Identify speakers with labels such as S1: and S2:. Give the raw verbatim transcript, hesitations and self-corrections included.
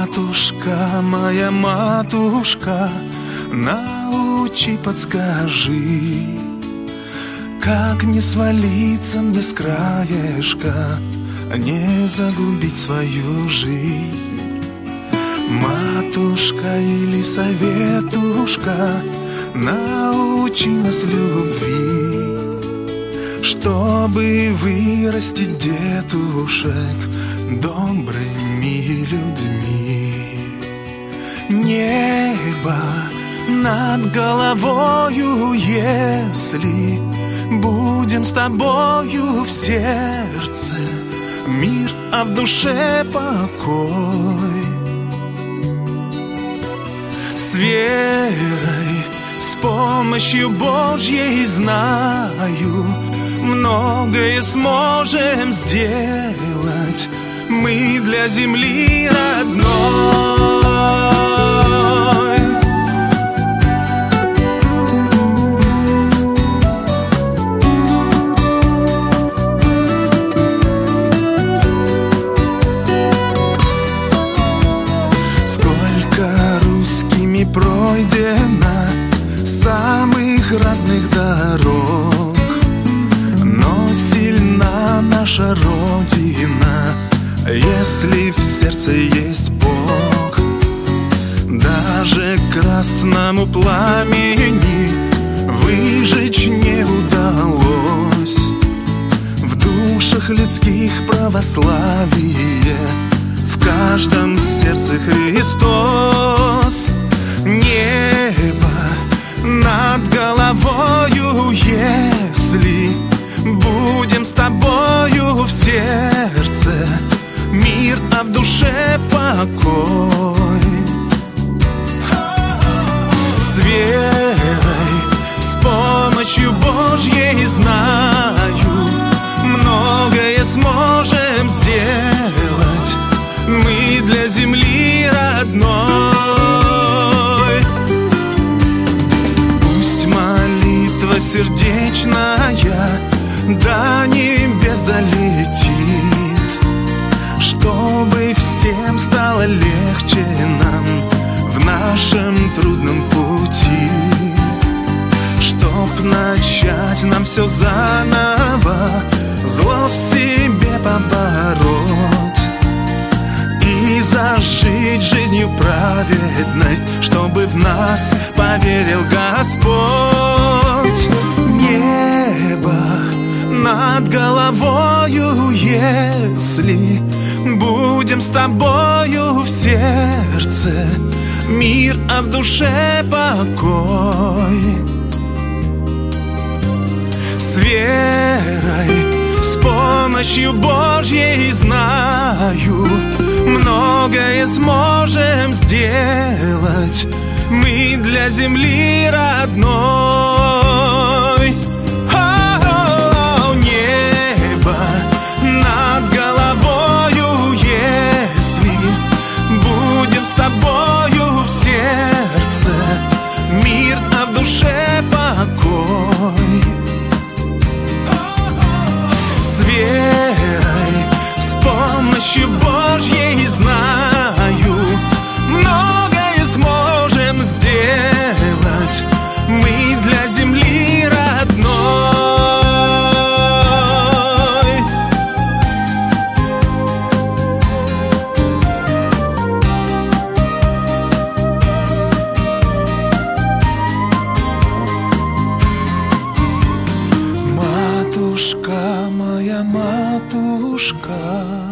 S1: Матушка, моя матушка, научи, подскажи, как не свалиться мне с краешка, не загубить свою жизнь. Матушка или советушка, научи нас любви, чтобы вырастить детушек добрыми людьми. Небо над головою, если будем с тобою в сердце, мир, а в душе покой. С верой, с помощью Божьей, знаю, многое сможем сделать мы для земли родной. Сколько русскими пройдено самых разных дорог, но сильна наша Родина, если в сердце есть Бог. Даже красному пламени выжечь не удалось, в душах людских православие, в каждом сердце Христос. Небо над головою, если будем с тобою в сердце, мир, а в душе покой. С верой, с помощью Божьей, знаю, многое сможем сделать мы для земли родной. Пусть молитва сердечная до небес долетит, чтобы всем стало легче нам в нашем трудном пути, чтоб начать нам все заново, зло в себе побороть и зажить жизнью праведной, чтобы в нас поверил Господь. Небо над головою, если будем с тобою в сердце, мир, а в душе покой. С верой, с помощью Божьей, знаю, многое сможем сделать мы для земли родной. Тобою в сердце, мир, а в душе покой. С верой, с помощью Божьей, знаю, многое сможем сделать мы для земли родной. Матушка, моя матушка,